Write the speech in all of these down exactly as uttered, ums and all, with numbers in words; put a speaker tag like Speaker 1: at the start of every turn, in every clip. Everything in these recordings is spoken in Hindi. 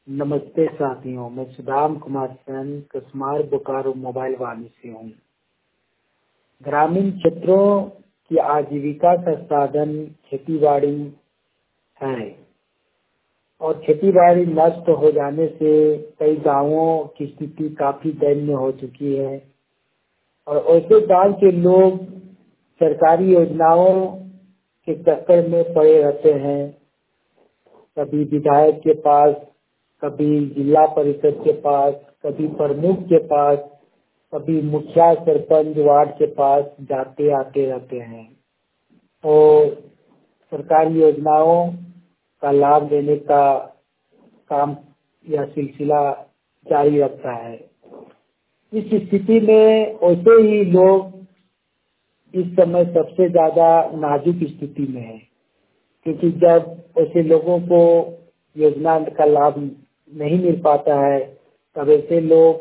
Speaker 1: नमस्ते साथियों, मैं सुदाम कुमार सेन कसमार बोकारो मोबाइल वाली से हूँ। ग्रामीण क्षेत्रों की आजीविका का साधन खेती बाड़ी है और खेती बाड़ी नष्ट हो जाने से कई गांवों की स्थिति काफी दयनीय हो चुकी है और ऐसे गांव के लोग सरकारी योजनाओं के चक्कर में पड़े रहते हैं। कभी विधायक के पास, कभी जिला परिषद के पास, कभी प्रमुख के पास, कभी मुखिया सरपंच वार्ड के पास जाते आते रहते हैं और सरकारी योजनाओं का लाभ लेने का काम या सिलसिला जारी रखता है। इस स्थिति में वैसे ही लोग इस समय सबसे ज्यादा नाजुक स्थिति में है, क्योंकि जब ऐसे लोगों को योजना का लाभ नहीं मिल पाता है तब ऐसे लोग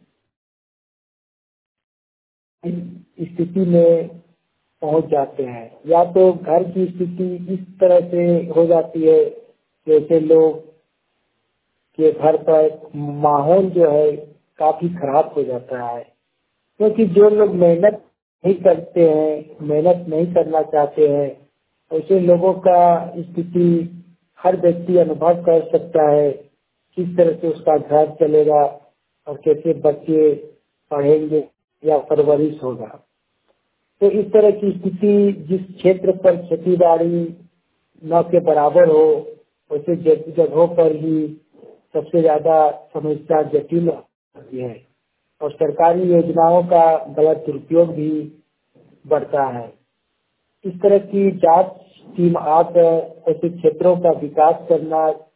Speaker 1: इस स्थिति में पहुंच जाते हैं। या तो घर की स्थिति इस तरह से हो जाती है कि ऐसे लोग के घर पर माहौल जो है काफी खराब हो जाता है, क्योंकि जो लोग मेहनत नहीं करते हैं, मेहनत नहीं करना चाहते हैं, ऐसे लोगों का स्थिति हर व्यक्ति अनुभव कर सकता है किस तरह से उसका घर चलेगा और कैसे बच्चे पढ़ेंगे या परवरिश होगा। तो इस तरह की स्थिति जिस क्षेत्र पर खेती बाड़ी न के बराबर हो वैसे जगहों पर ही सबसे ज्यादा समस्या जटिल होती है और सरकारी योजनाओं का गलत दुरुपयोग भी बढ़ता है। इस तरह की जांच टीम आप ऐसे क्षेत्रों का विकास करना